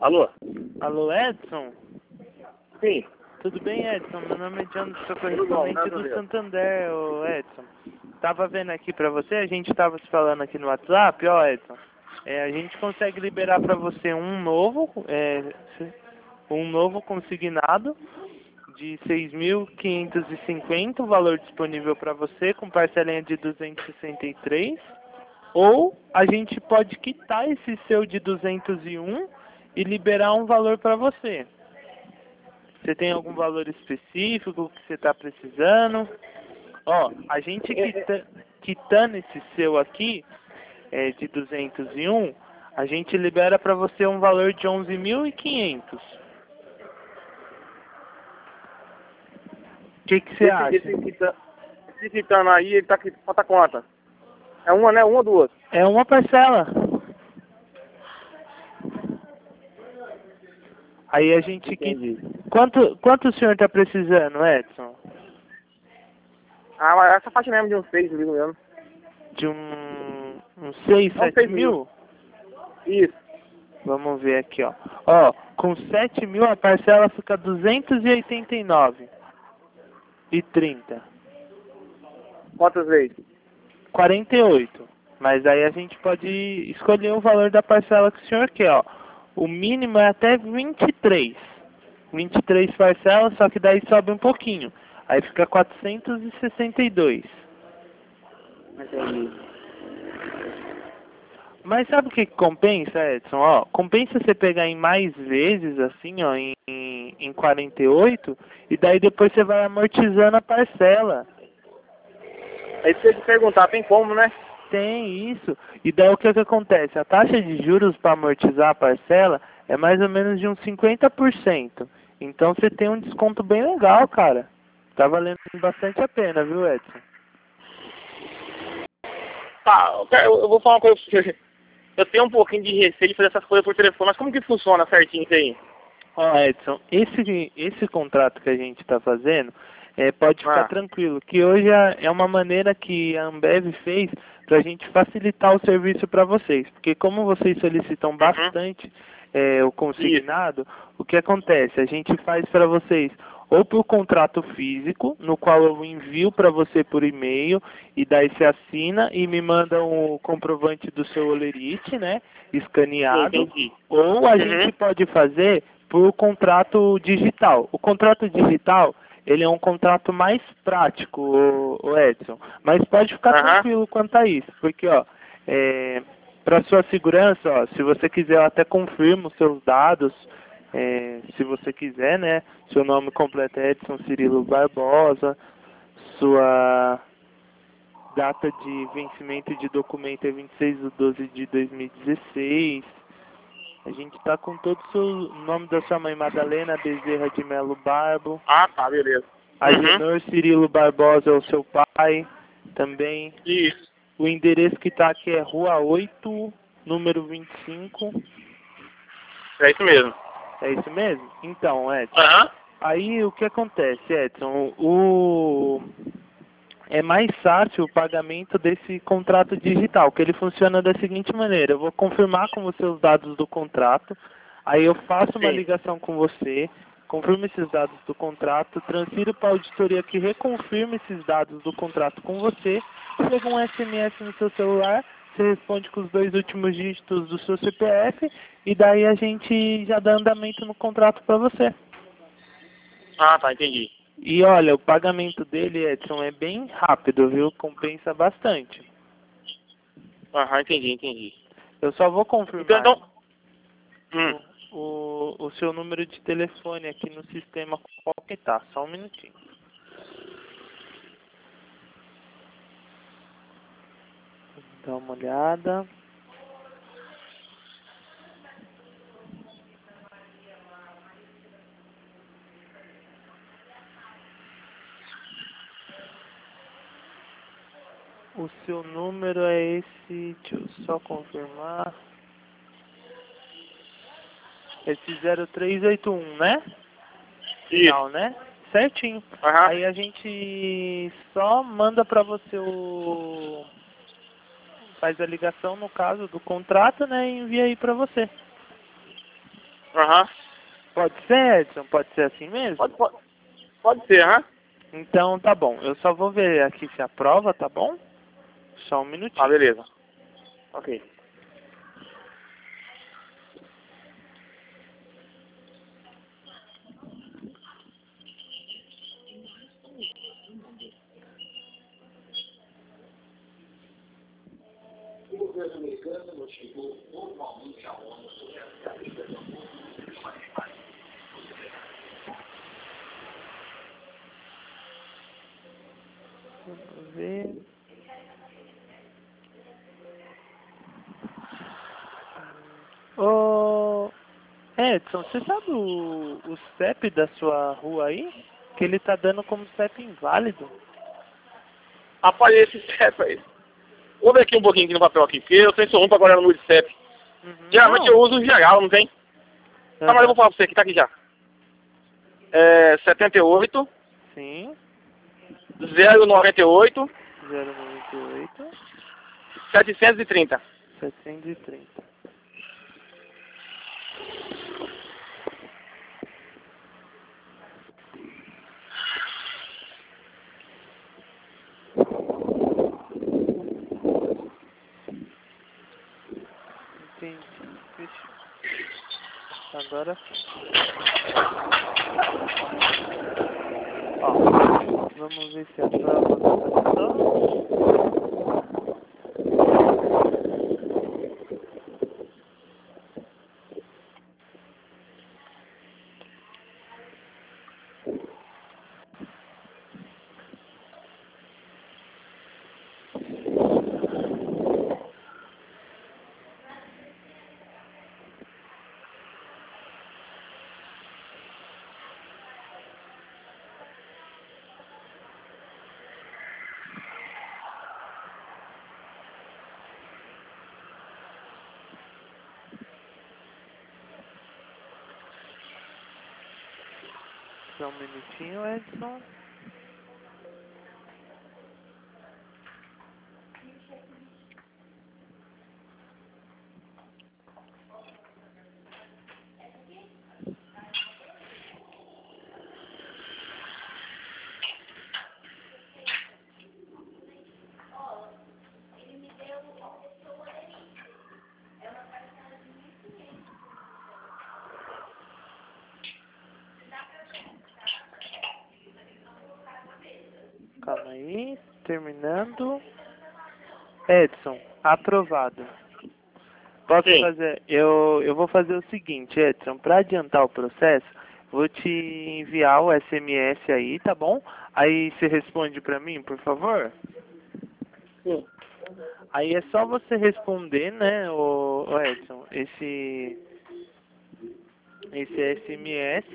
Alô? Alô, Edson? Sim. Tudo bem, Edson? Meu nome é John, sou Tudo bom, correspondente graças a do Deus. Santander, ô Edson. Tava vendo aqui pra você, a gente tava se falando aqui no WhatsApp, ó, Edson. A gente consegue liberar pra você um novo consignado de 6.550, o valor disponível para você, com parcelinha de 263. Ou a gente pode quitar esse seu de 201 e liberar um valor para você. Você tem algum valor específico que você está precisando? Ó, a gente quitando esse seu aqui, de 201, a gente libera para você um valor de 11.500. O que você acha? Esse quitando aí, ele tá aqui, falta quanto? É uma, né? Uma ou duas? É uma parcela. Aí a gente Entendi. Quanto o senhor está precisando, Edson? Ah, mas essa faixa mesmo de uns 6 mil mesmo. De uns 6, Não, 7 6 mil? mil. Isso. Vamos ver aqui, ó. Ó, com 7 mil a parcela fica 289,30. Quantas vezes? 48. Mas aí a gente pode escolher o valor da parcela que o senhor quer, ó. O mínimo é até 23. 23 parcelas, só que daí sobe um pouquinho. Aí fica 462. Entendi. Mas sabe o que compensa, Edson? Ó, compensa você pegar em mais vezes, assim, ó, em 48, e daí depois você vai amortizando a parcela. Aí você te perguntar, tem como, né? Tem isso. E daí o que acontece? A taxa de juros para amortizar a parcela é mais ou menos de uns 50%. Então você tem um desconto bem legal, cara. Tá valendo bastante a pena, viu, Edson? Tá, eu vou falar uma coisa pra você. Eu tenho um pouquinho de receio de fazer essas coisas por telefone, mas como que funciona certinho isso aí? Ó, Edson, esse contrato que a gente está fazendo, pode ficar tranquilo, que hoje é uma maneira que a Ambev fez para a gente facilitar o serviço para vocês. Porque como vocês solicitam bastante o consignado, o que acontece? A gente faz para vocês ou por contrato físico, no qual eu envio para você por e-mail, e daí você assina e me manda o comprovante do seu olerite, né, escaneado, Entendi. ou a gente pode fazer por contrato digital. O contrato digital, ele é um contrato mais prático, o Edson, mas pode ficar tranquilo quanto a isso, porque, ó, para sua segurança, ó, se você quiser, eu até confirmo os seus dados, se você quiser, né? Seu nome completo é Edson Cirilo Barbosa, sua data de vencimento de documento é 26/12/2016. A gente tá com todo o seu nome da sua mãe, Madalena Bezerra de Melo Barbo. Ah, tá, beleza. Agenor Cirilo Barbosa é o seu pai também. Isso. O endereço que tá aqui é Rua 8, número 25. É isso mesmo. É isso mesmo? Então, Edson. Aí o que acontece, Edson? É mais fácil o pagamento desse contrato digital, que ele funciona da seguinte maneira: eu vou confirmar com você os dados do contrato, aí eu faço uma ligação com você, confirmo esses dados do contrato, transfiro para a auditoria que reconfirma esses dados do contrato com você, chega um SMS no seu celular, você responde com os 2 últimos dígitos do seu CPF, e daí a gente já dá andamento no contrato para você. Ah, tá, entendi. E olha, o pagamento dele, Edson, é bem rápido, viu? Compensa bastante. Entendi. Eu só vou confirmar Então... o seu número de telefone aqui no sistema, qual que tá. Só um minutinho. Dá uma olhada. O seu número é esse, deixa eu só confirmar. Esse 0381, né? Final, né? Certinho. Aí a gente só manda pra você faz a ligação, no caso, do contrato, né? E envia aí pra você. Aham. Pode ser, Edson? Pode ser assim mesmo? Pode ser, aham. Então tá bom. Eu só vou ver aqui se aprova, tá bom? Só um minutinho. Ah, beleza. Ok. Vamos ver. Ô, Edson, você sabe o CEP da sua rua aí? Que ele tá dando como CEP inválido. Rapaz, esse CEP aí. Vou ver aqui um pouquinho aqui no papel aqui, porque eu tenho só um pra guardar no número de CEP. Geralmente eu uso o geral, não tem? Ah, mas eu vou falar pra você aqui, tá aqui já. 78 Sim. 098 098 730. 730. Entendi. Fechou. Agora ó, vamos ver se a prova tá. Só um minutinho, Edson. Calma aí, terminando. Edson, aprovado. Posso Sim. fazer? Eu vou fazer o seguinte, Edson, para adiantar o processo, vou te enviar o SMS aí, tá bom? Aí você responde para mim, por favor? Sim. Aí é só você responder, né, o Edson, esse SMS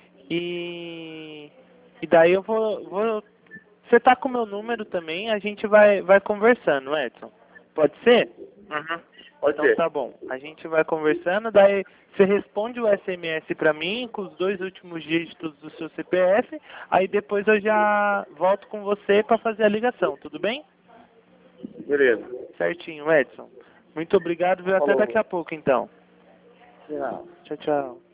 e daí eu vou. Você tá com o meu número também, a gente vai conversando, Edson. Pode ser? Uhum. Pode Então ser. tá bom. A gente vai conversando, daí você responde o SMS pra mim com os 2 últimos dígitos do seu CPF, aí depois eu já volto com você pra fazer a ligação, tudo bem? Beleza. Certinho, Edson. Muito obrigado, viu? Até Falou. daqui a pouco então. De nada. Tchau, tchau.